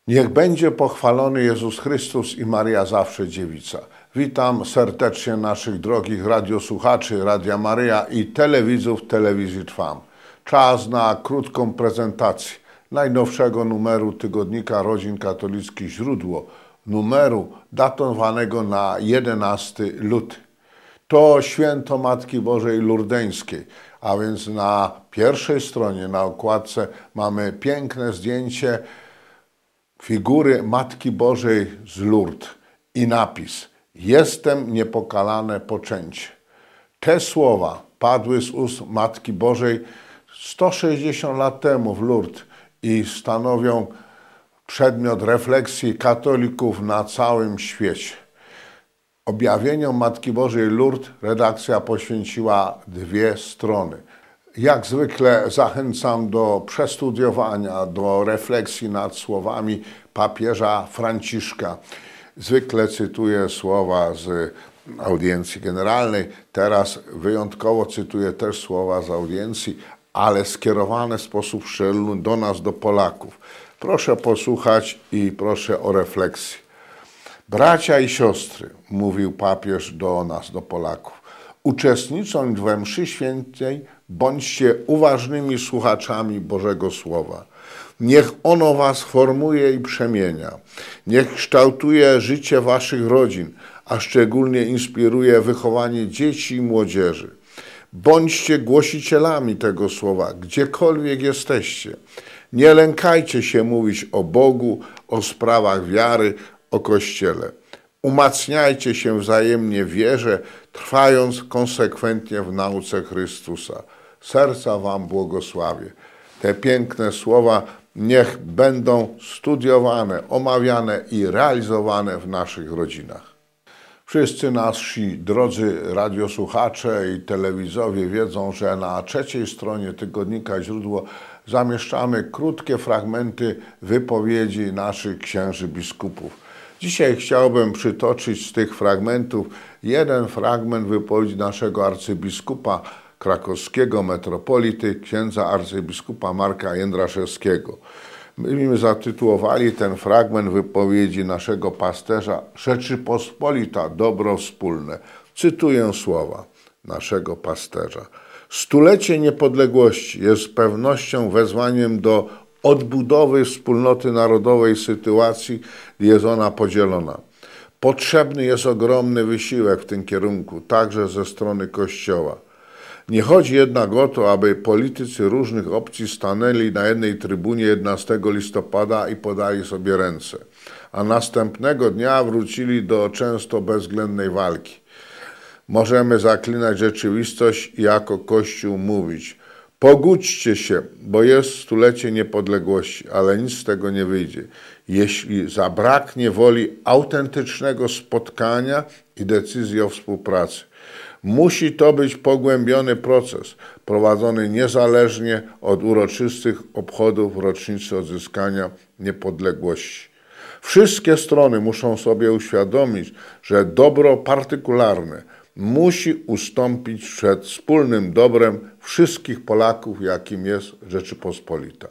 Niech będzie pochwalony Jezus Chrystus i Maria zawsze dziewica. Witam serdecznie naszych drogich radiosłuchaczy Radia Maryja i telewidzów Telewizji Trwam. Czas na krótką prezentację najnowszego numeru tygodnika Rodzin Katolickich Źródło, numeru datowanego na 11 luty. To święto Matki Bożej Lurdeńskiej, a więc na pierwszej stronie, na okładce mamy piękne zdjęcie figury Matki Bożej z Lourdes i napis: jestem niepokalane poczęcie. Te słowa padły z ust Matki Bożej 160 lat temu w Lourdes i stanowią przedmiot refleksji katolików na całym świecie. Objawieniom Matki Bożej Lourdes redakcja poświęciła 2 strony. Jak zwykle zachęcam do przestudiowania, do refleksji nad słowami papieża Franciszka. Zwykle cytuję słowa z audiencji generalnej, teraz wyjątkowo cytuję też słowa z audiencji, ale skierowane w sposób szczególny do nas, do Polaków. Proszę posłuchać i proszę o refleksję. Bracia i siostry, mówił papież do nas, do Polaków, uczestnicząc we mszy świętej, bądźcie uważnymi słuchaczami Bożego Słowa. Niech ono was formuje i przemienia. Niech kształtuje życie waszych rodzin, a szczególnie inspiruje wychowanie dzieci i młodzieży. Bądźcie głosicielami tego Słowa, gdziekolwiek jesteście. Nie lękajcie się mówić o Bogu, o sprawach wiary, o Kościele. Umacniajcie się wzajemnie w wierze, trwając konsekwentnie w nauce Chrystusa. Serca wam błogosławię. Te piękne słowa niech będą studiowane, omawiane i realizowane w naszych rodzinach. Wszyscy nasi drodzy radiosłuchacze i telewidzowie wiedzą, że na 3. stronie tygodnika Źródło zamieszczamy krótkie fragmenty wypowiedzi naszych księży biskupów. Dzisiaj chciałbym przytoczyć z tych fragmentów jeden fragment wypowiedzi naszego arcybiskupa krakowskiego, metropolity, księdza arcybiskupa Marka Jędraszewskiego. My zatytułowali ten fragment wypowiedzi naszego pasterza Rzeczypospolita, dobro wspólne. Cytuję słowa naszego pasterza. Stulecie niepodległości jest z pewnością wezwaniem do odbudowy wspólnoty narodowej w sytuacji, gdy jest ona podzielona. Potrzebny jest ogromny wysiłek w tym kierunku, także ze strony Kościoła. Nie chodzi jednak o to, aby politycy różnych opcji stanęli na jednej trybunie 11 listopada i podali sobie ręce, a następnego dnia wrócili do często bezwzględnej walki. Możemy zaklinać rzeczywistość i jako Kościół mówić: pogódźcie się, bo jest stulecie niepodległości, ale nic z tego nie wyjdzie, jeśli zabraknie woli autentycznego spotkania i decyzji o współpracy. Musi to być pogłębiony proces, prowadzony niezależnie od uroczystych obchodów rocznicy odzyskania niepodległości. Wszystkie strony muszą sobie uświadomić, że dobro partykularne musi ustąpić przed wspólnym dobrem wszystkich Polaków, jakim jest Rzeczypospolita.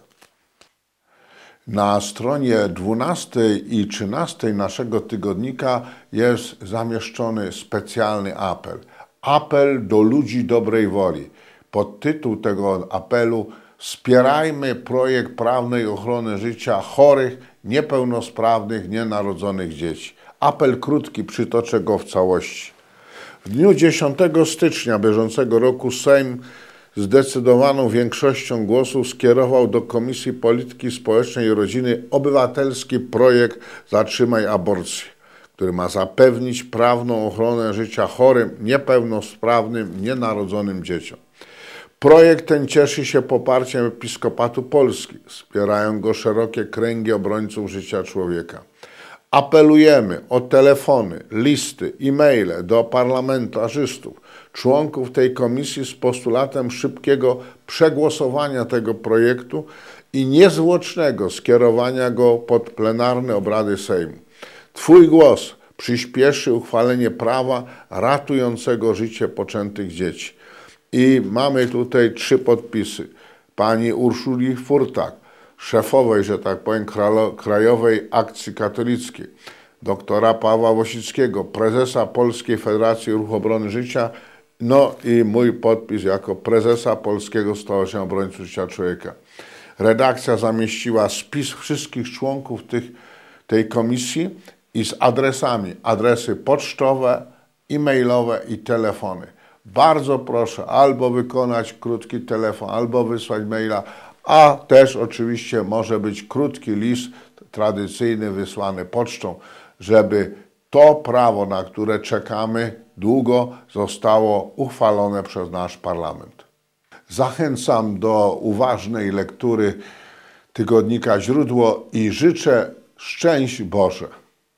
Na stronie 12 i 13 naszego tygodnika jest zamieszczony specjalny apel. Apel do ludzi dobrej woli. Podtytuł tego apelu: wspierajmy projekt prawnej ochrony życia chorych, niepełnosprawnych, nienarodzonych dzieci. Apel krótki, przytoczę go w całości. W dniu 10 stycznia bieżącego roku Sejm zdecydowaną większością głosów skierował do Komisji Polityki Społecznej i Rodziny obywatelski projekt Zatrzymaj aborcję, który ma zapewnić prawną ochronę życia chorym, niepełnosprawnym, nienarodzonym dzieciom. Projekt ten cieszy się poparciem Episkopatu Polski. Wspierają go szerokie kręgi obrońców życia człowieka. Apelujemy o telefony, listy, e-maile do parlamentarzystów, członków tej komisji z postulatem szybkiego przegłosowania tego projektu i niezwłocznego skierowania go pod plenarne obrady Sejmu. Twój głos przyspieszy uchwalenie prawa ratującego życie poczętych dzieci. I mamy tutaj 3 podpisy. Pani Urszuli Furtak, szefowej, że tak powiem, Krajowej Akcji Katolickiej, doktora Pawła Wosickiego, prezesa Polskiej Federacji Ruchu Obrony Życia, no i mój podpis jako prezesa Polskiego Stowarzyszenia Obrońców Życia Człowieka. Redakcja zamieściła spis wszystkich członków tej komisji i z adresami, adresy pocztowe, e-mailowe i telefony. Bardzo proszę albo wykonać krótki telefon, albo wysłać maila, a też oczywiście może być krótki list tradycyjny wysłany pocztą, żeby to prawo, na które czekamy długo, zostało uchwalone przez nasz parlament. Zachęcam do uważnej lektury tygodnika Źródło i życzę szczęść Boże.